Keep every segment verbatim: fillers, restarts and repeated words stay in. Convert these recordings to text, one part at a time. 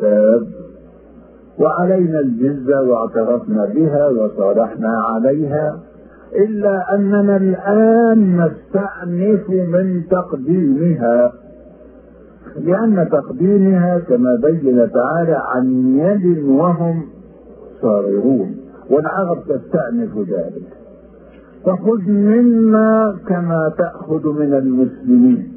الحساب، وعلينا الجزية واعترفنا بها وصالحنا عليها، إلا أننا الآن نستأنف من تقديمها، لأن تقديمها كما بين تعالى عن يد وهم صاغرون، والعرب تستأنف ذلك. فخذ منا كما تأخذ من المسلمين،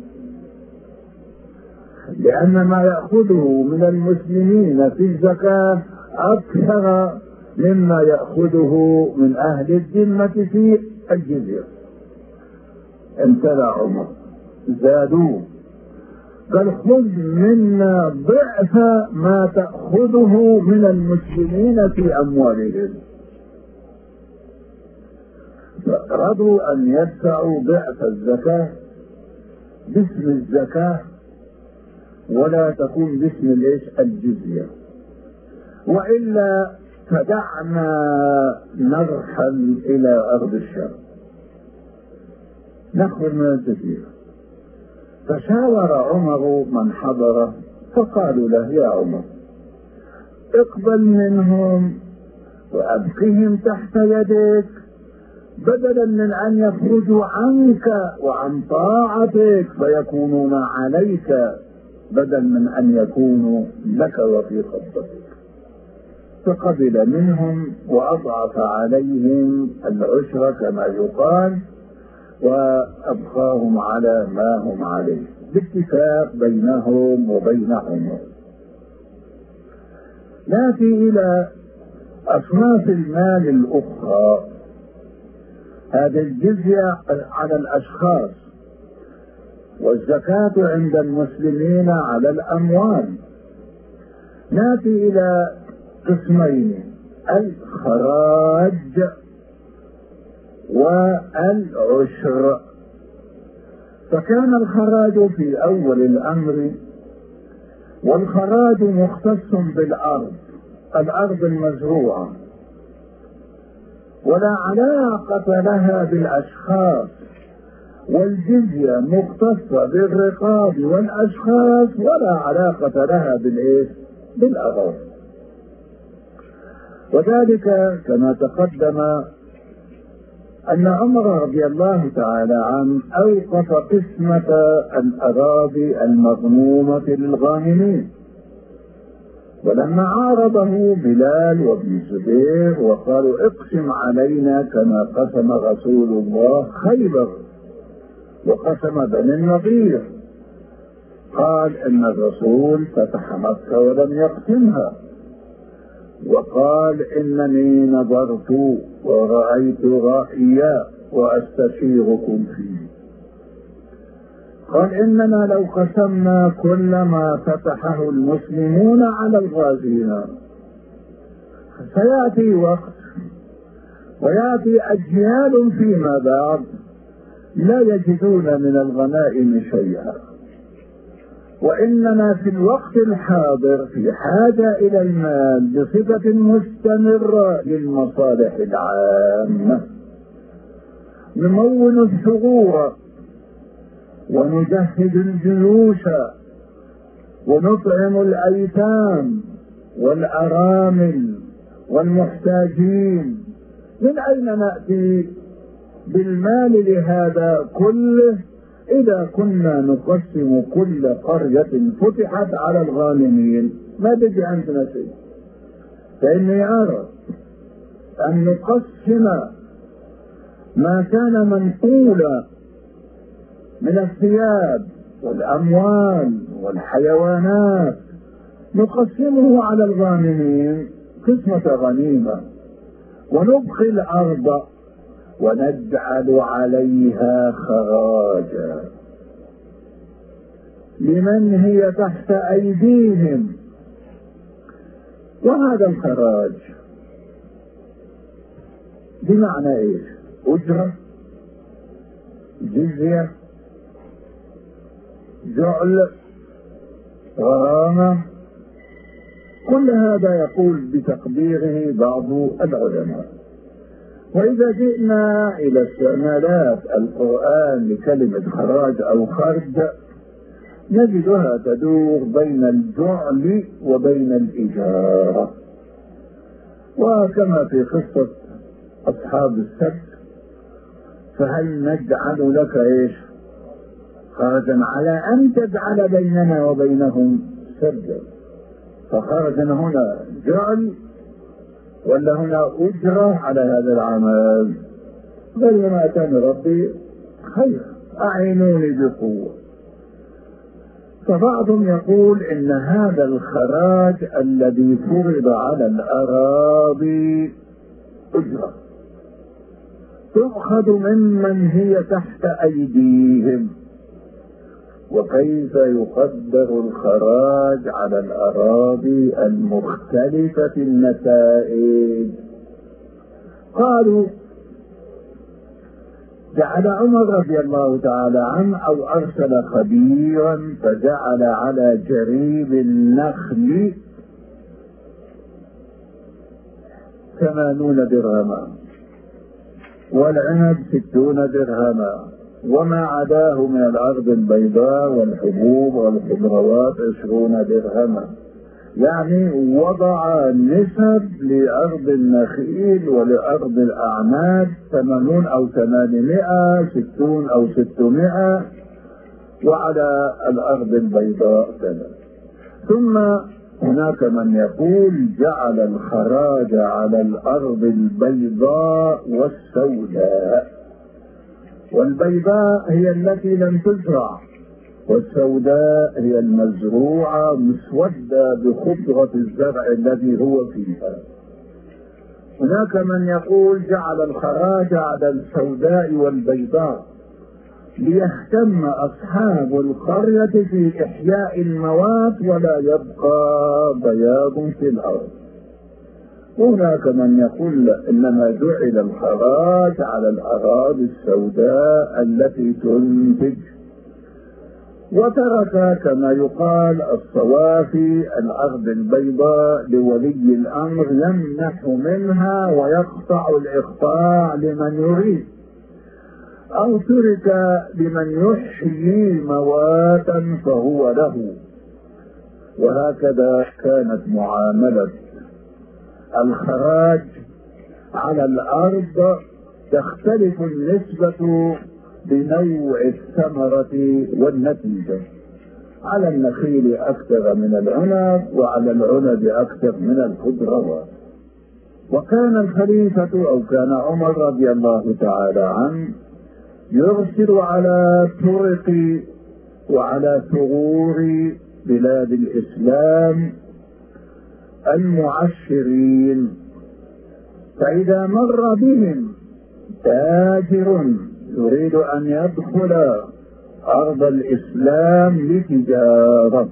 لأن ما يأخذه من المسلمين في الزكاة أكثر مما يأخذه من أهل الذمة في الجزية. امتنع عمر زادوه، بل خذ منا ضعف ما تأخذه من المسلمين في أموالهم. فرضوا أن يدفعوا ضعف الزكاة باسم الزكاة ولا تكون باسم الايش؟ الجزية. وإلا فدعنا نرحل إلى أرض الشام نخرج من الجزيرة. فشاور عمر من حضره فقالوا له: يا عمر، اقبل منهم وأبقهم تحت يدك بدلا من أن يخرجوا عنك وعن طاعتك فيكونون عليك، بدل من أن يكونوا لك وفي قبضتك. فقبل منهم وأضعف عليهم العشر كما يقال، وأبقاهم على ما هم عليه باتفاق بينهم وبين عمر. نأتي إلى أصناف المال الأخرى. هذه الجزية على الأشخاص، والزكاة عند المسلمين على الأموال. نأتي إلى قسمين: الخراج والعشر. فكان الخراج في أول الأمر، والخراج مختص بالأرض، الأرض المزروعة، ولا علاقة لها بالأشخاص. والجزية مختصة بالرقاب والأشخاص ولا علاقة لها بالإيه؟ بالأراضي. وذلك كما تقدم أن عمر رضي الله تعالى عنه أوقف قسمة الأراضي المغنومة للغانمين، ولما عارضه بلال وابن الزبير وقالوا: اقسم علينا كما قسم رسول الله خيبر وقسم بني النضير، قال: ان الرسول فتح مكة ولم يقسمها، وقال: انني نظرت ورأيت رأيا واستشيركم فيه. قال: اننا لو قسمنا كل ما فتحه المسلمون على الغازين سيأتي وقت ويأتي أجيال فيما بعد لا يجدون من الغنائم شيئا، وإننا في الوقت الحاضر في حاجة إلى المال بصفة مستمرة للمصالح العامة. نمول الثغور ونجهز الجيوش ونطعم الأيتام والأرامل والمحتاجين. من أين نأتي بالمال لهذا كله إذا كنا نقسم كل قرية فتحت على الغانمين؟ ما بيجي عندنا شيء. فإني أرى أن نقسم ما كان منقولا من الثياب والأموال والحيوانات نقسمه على الغانمين قسمة غنيمة، ونبقي الأرض ونجعل عليها خراجا لمن هي تحت أيديهم. وهذا الخراج بمعنى ايش؟ أجرة، جزية، جعل، غرامة، كل هذا يقول بتقديره بعض العلماء. وإذا جئنا إلى استعمالات القرآن لكلمة خراج أو خرج نجدها تدور بين الجعل وبين الإجارة. وكما في قصة أصحاب السبت، فهل نجعل لك إيش خرجا على أن تجعل بيننا وبينهم سرجا؟ فخرج هنا جعل ولا هنا أجرة على هذا العمل؟ بينما كان ربي خير، أعينوني بقوة. فبعضهم يقول إن هذا الخراج الذي فرض على الأراضي أجرة تؤخذ ممن هي تحت أيديهم. وكيف يقدر الخراج على الأراضي المختلفة النتائج؟ قالوا جعل عمر رضي الله تعالى عنه أو أرسل خبيرا فجعل على جريب النخل ثمانون درهما والعنب ستون درهما وما عداه من الأرض البيضاء والحبوب والخضروات عشرون درهما. يعني وضع نسب لأرض النخيل ولأرض الأعناب ثمانون أو ثمانمائة، ستون أو ستمائة، وعلى الأرض البيضاء كذا. ثم هناك من يقول جعل الخراج على الأرض البيضاء والسوداء، والبيضاء هي التي لم تزرع، والسوداء هي المزروعة مسودة بخضرة الزرع الذي هو فيها. هناك من يقول جعل الخراج على السوداء والبيضاء ليهتم أصحاب القرية في إحياء الموات ولا يبقى بياض في الأرض. هناك من يقول إنما جعل الخراج على الأراضي السوداء التي تنتج، وترك كما يقال الصوافي الأرض البيضاء لولي الأمر يمنح منها ويقطع الإقطاع لمن يريد، أو ترك لمن يحيي مواتا فهو له. وهكذا كانت معاملة الخراج على الأرض، تختلف النسبة بنوع الثمرة والنتيجة. على النخيل أكثر من العنب، وعلى العنب أكثر من الخضروات. وكان الخليفة أو كان عمر رضي الله تعالى عنه يرسل على طرق وعلى ثغور بلاد الإسلام المعشرين، فإذا مر بهم تاجر يريد أن يدخل أرض الإسلام لتجارة،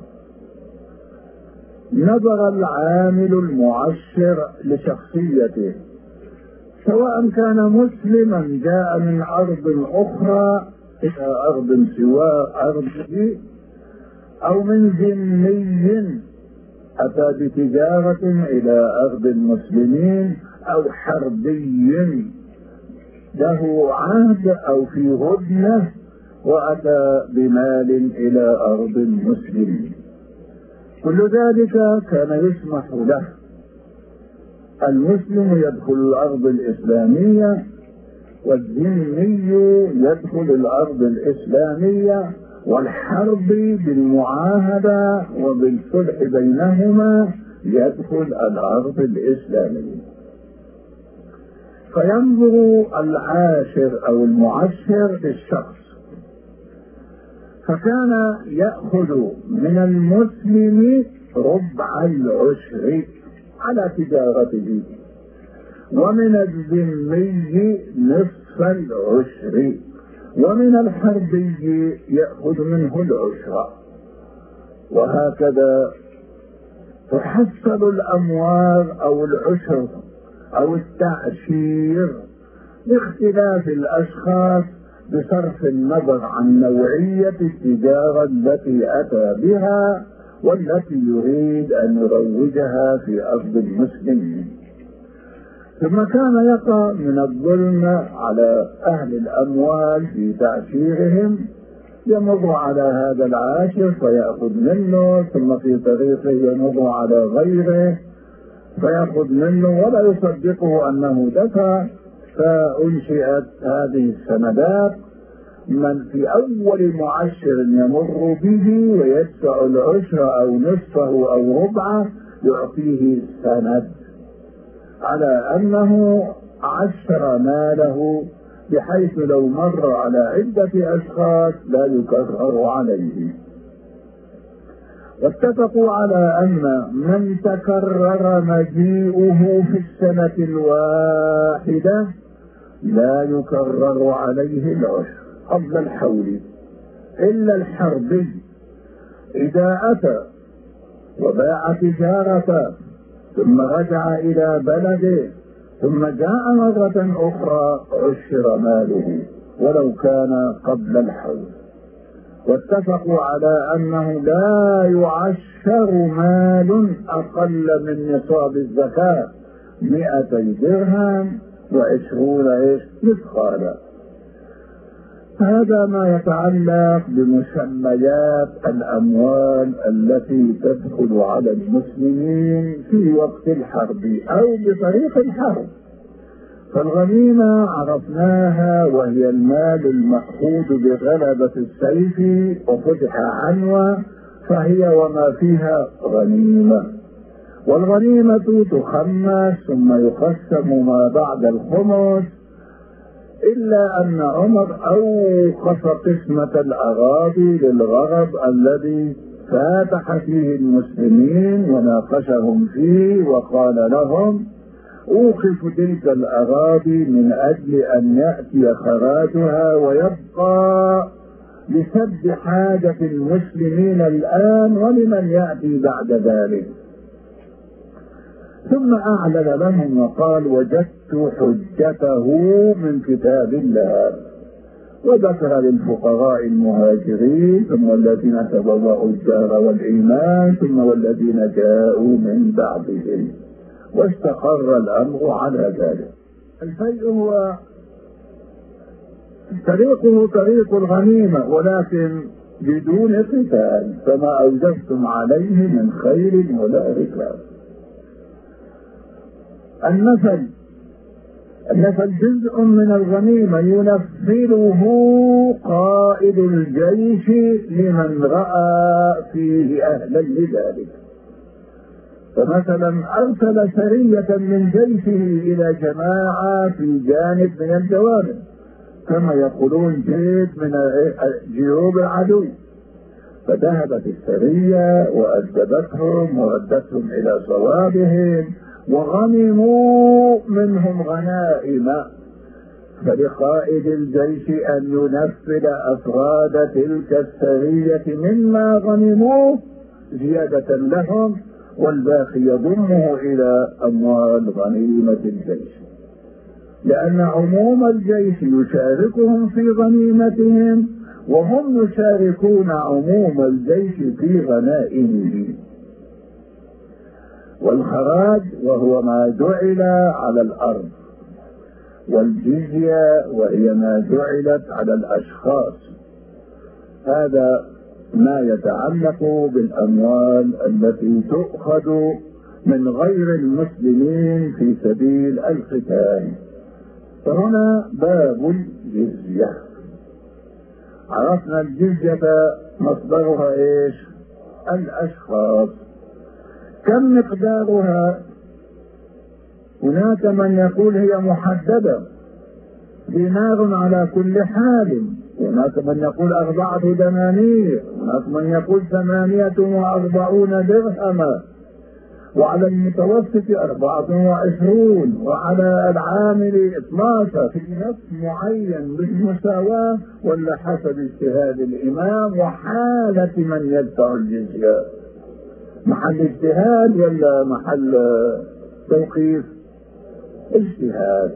نظر العامل المعشر لشخصيته، سواء كان مسلما جاء من أرض أخرى إلى أرض سوى أرضه، أو من ذمي أتى بتجارة إلى أرض المسلمين، أو حربي له عهد أو في هدنة وأتى بمال إلى أرض المسلمين. كل ذلك كان يسمح له. المسلم يدخل الأرض الإسلامية، والذمي يدخل الأرض الإسلامية، والحربي بالمعاهدة وبالصلح بينهما يدخل الأرض الإسلامية. فينظر العاشر أو المعشر للشخص، فكان يأخذ من المسلم ربع العشر على تجارته، ومن الذمي نصف العشر، ومن الحربي يأخذ منه العشر. وهكذا تحصل الأموال أو العشر أو التعشير باختلاف الأشخاص، بصرف النظر عن نوعية التجارة التي أتى بها والتي يريد أن يروجها في أرض المسلمين. ثم كان يقع من الظلم على أهل الأموال في تعشيرهم يمر على هذا العاشر فيأخذ منه، ثم في طريقه يمر على غيره فيأخذ منه ولا يصدقه أنه دفع. فأنشئت هذه السندات، من في أول معشر يمر به ويدفع العشر أو نصفه أو ربعه يعطيه سند على أنه عشر ماله، بحيث لو مر على عدة أشخاص لا يكرر عليه. واتفقوا على أن من تكرر مجيئه في السنة الواحدة لا يكرر عليه العشر قبل الحول، إلا الحربي إذا أتى وباع تجارة ثم رجع إلى بلده ثم جاء مرة أخرى عشر ماله ولو كان قبل الحول. واتفقوا على أنه لا يعشر مال أقل من نصاب الزكاة مئتي درهم وعشرون إيش مثقالا. هذا ما يتعلق بمسميات الأموال التي تدخل على المسلمين في وقت الحرب أو بطريق الحرب. فالغنيمة عرفناها وهي المال المأخوذ بغلبة السيف وفتح عنوة، فهي وما فيها غنيمة. والغنيمة تخمس ثم يقسم ما بعد الخمس، إلا أن عمر أوقف قسمة الأراضي للغرض الذي فاتح فيه المسلمين وناقشهم فيه، وقال لهم أوقف تلك الأراضي من أجل أن يأتي خراجها ويبقى لسد حاجة المسلمين الآن ولمن يأتي بعد ذلك. ثم أعلن لهم وقال وجدت حجته من كتاب الله، وذكر للفقراء المهاجرين ثم الذين تبوأوا الدار والإيمان ثم والذين جاءوا من بعدهم، واستقر الأمر على ذلك. الفيء هو طريقه طريق الغنيمة ولكن بدون قتال، فما أوجفتم عليه من خير ولا ركاب. النفل النفل جزء من الغنيمة ينفله قائد الجيش لمن رأى فيه أهلا لذلك. فمثلا أرسل سرية من جيشه إلى جماعة في جانب من الجوانب كما يقولون جيب من جيوب العدو، فذهبت السرية وأدبتهم وردتهم إلى صوابهم وغنموا منهم غنائم. فلقائد الجيش أن ينفذ أفراد تلك السرية مما غنموه زيادة لهم، والباقي يضمه إلى أموال غنيمة الجيش، لأن عموم الجيش يشاركهم في غنيمتهم وهم يشاركون عموم الجيش في غنائمه. والخراج وهو ما جعل على الأرض، والجزية وهي ما جعلت على الأشخاص. هذا ما يتعلق بالأموال التي تؤخذ من غير المسلمين في سبيل القتال. فهنا باب الجزية. عرفنا الجزية مصدرها ايش؟ الأشخاص. كم مقدارها؟ هناك من يقول هي محددة دينار على كل حال، هناك من يقول أربعة دنانير، هناك من يقول ثمانية وأربعون درهما، وعلى المتوسط أربعة وعشرون، وعلى العامل اثناشر، في نفس معين بالمساواة ولا حسب اجتهاد الإمام وحالة من يدفع الجزية. محل اجتهاد ولا محل توقيف؟ اجتهاد.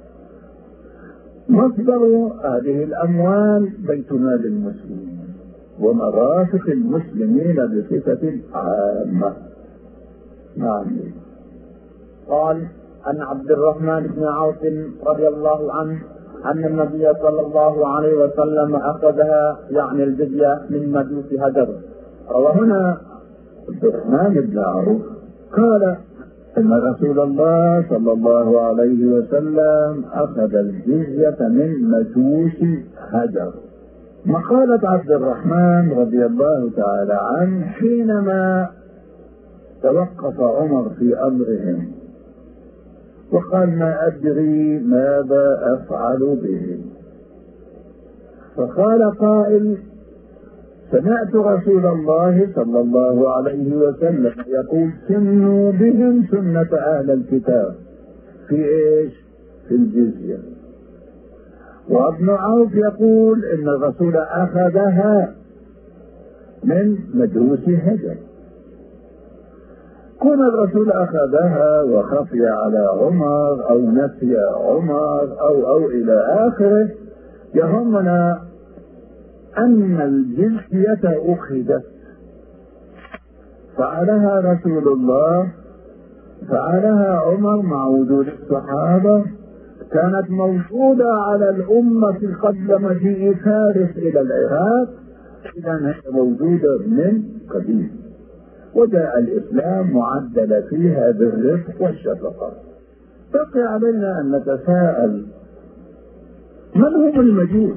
مصدر هذه الأموال بيت مال المسلمين ومرافق المسلمين بصفة عامة. نعم. قال عن عبد الرحمن بن عوف رضي الله عنه أن النبي صلى الله عليه وسلم أخذها يعني الجزية من مجوس هجر. وهنا عبد الرحمن بن عوف قال إن رسول الله صلى الله عليه وسلم أخذ الجزية من مجوس هجر. مقالة عبد الرحمن رضي الله تعالى عنه حينما توقف عمر في أمرهم وقال ما أدري ماذا أفعل بهم، فقال قائل سمعت رسول الله صلى الله عليه وسلم يقول سنوا بهم سنة أهل الكتاب في إيش؟ في الجزية. وابن عوف يقول إن الرسول أخذها من مجوس هجر. كون الرسول أخذها وخفي على عمر أو نسي عمر أو أو إلى آخره، يهمنا أن الجزية أخذت فعلها رسول الله، فعلها عمر مع وجود الصحابة، كانت موجودة على الأمة قبل مجيء فارس إلى العراق، إذا هي موجودة من قديم، وجاء الإسلام معدل فيها بالرفق والشفقة. بقي علينا أن نتساءل من هم المجوس؟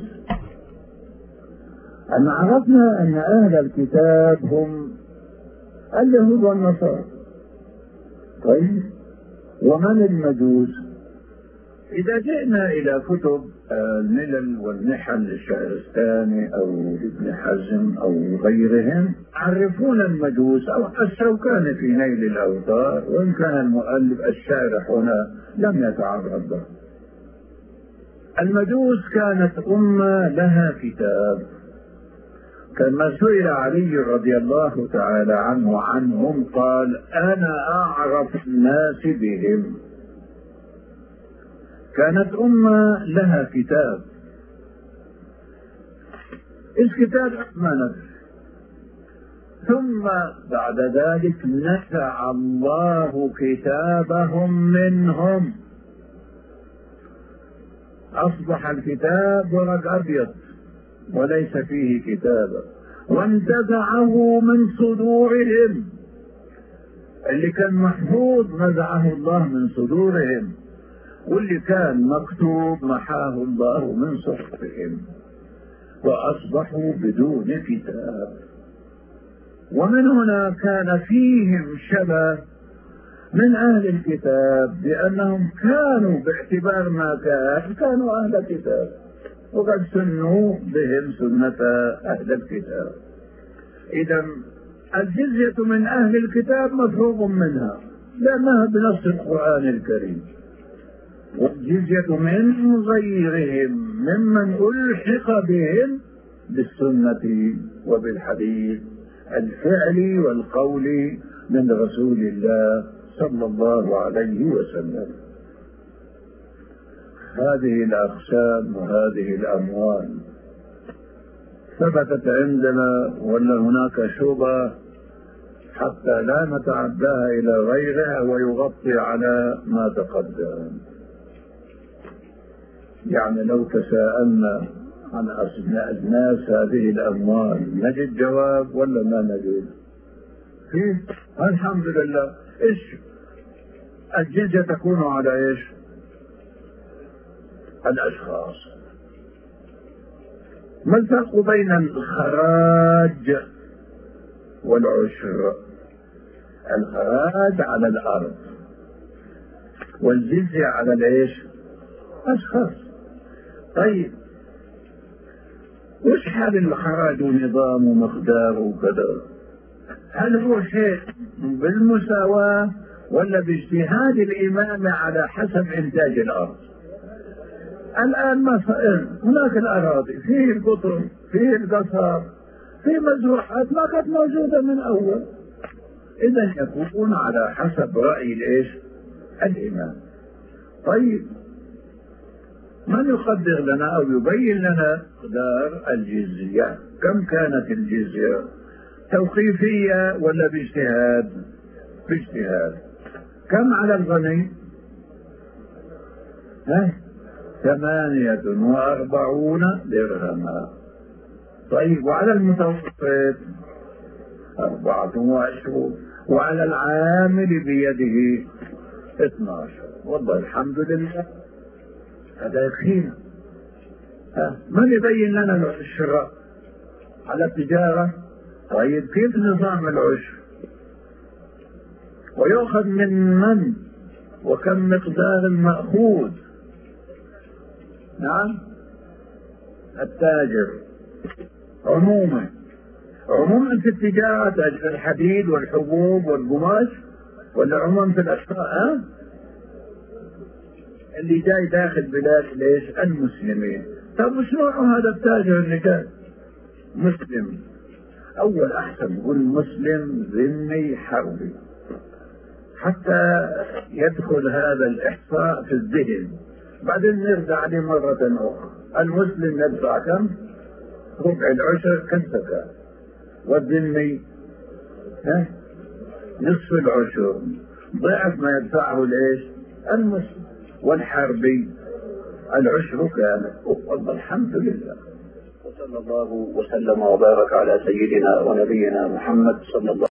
أن عرفنا أن أهل الكتاب هم اليهود والنصارى. طيب ومن المجوس؟ إذا جئنا إلى كتب الملل والنحل للشهرستاني أو ابن حزم أو غيرهم يعرفون المجوس، أو الشوكاني في نيل الأوطار، وإن كان المؤلف الشارح هنا لم يتعرض له. المجوس كانت أمة لها كتاب، كما سئل علي رضي الله تعالى عنه عنهم قال أنا أعرف الناس بهم. كانت أمة لها كتاب، الكتاب ما ندري، ثم بعد ذلك نزع الله كتابهم منهم، أصبح الكتاب ورق أبيض وليس فيه كتابة، وانتزعه من صدورهم، اللي كان محفوظ نزعه الله من صدورهم، واللي كان مكتوب محاه الله من صحفهم، وأصبحوا بدون كتاب. ومن هنا كان فيهم شبه من أهل الكتاب، بأنهم كانوا باعتبار ما كان كانوا أهل الكتاب، وقد سنوا بهم سنة أهل الكتاب. إذا الجزية من أهل الكتاب مفروغ منها لأنها بنص القرآن الكريم، والجزية من غيرهم ممن ألحق بهم بالسنة وبالحديث الفعلي والقولي من رسول الله صلى الله عليه وسلم. هذه الأقسام وهذه الأموال ثبتت عندنا، ولا هناك شبهة حتى لا نتعداها إلى غيرها ويغطي على ما تقدم. يعني لو تساءلنا عن أجناس هذه الأموال نجد جواب ولا ما نجد؟ فيه الحمد لله. إيش الجزية تكون على إيش؟ الأشخاص. ما الفرق بين الخراج والعشر؟ الخراج على الأرض والجزية على الإيش؟ أشخاص. طيب وش حال الخراج ونظام ومقدار وكذا؟ هل هو شيء بالمساواة ولا باجتهاد الإمام على حسب إنتاج الأرض؟ الآن مثلا هناك الأراضي فيه القطر فيه القصر فيه مزروعات ما كانت موجودة من أول، إذا يكون على حسب رأي الإيش؟ الإمام. طيب من يقدر لنا أو يبين لنا مقدار الجزية؟ كم كانت الجزية؟ توقيفية ولا باجتهاد؟ باجتهاد. كم على الغني؟ ها؟ ثمانية وأربعون درهما. طيب وعلى المتوسط أربعة وعشرون، وعلى العامل بيده اثنى عشر. والله الحمد لله هذا يكفينا. من يبين لنا العشر على التجارة؟ طيب كيف نظام العشر؟ ويؤخذ من من؟ وكم مقدار المأخوذ؟ نعم التاجر عموما. عموما في التجارة تاجر الحديد والحبوب والقماش، ولا عموما في الأشياء؟ أه؟ اللي جاي داخل بلاد ليش؟ المسلمين. طب وش نوع هذا التاجر اللي كان مسلم؟ أول أحسن نقول مسلم ذمي حربي حتى يدخل هذا الإحصاء في الذهن، بعدين نرجع عليه مرة أخرى. المسلم يدفع كم؟ ربع العشر كالزكاة، والذمي ها نصف العشر، ضعف ما يدفعه ليش؟ المسلم. والحربي العشر كامل. والله الحمد لله. وصلى الله وسلم وبارك على سيدنا ونبينا محمد صلى الله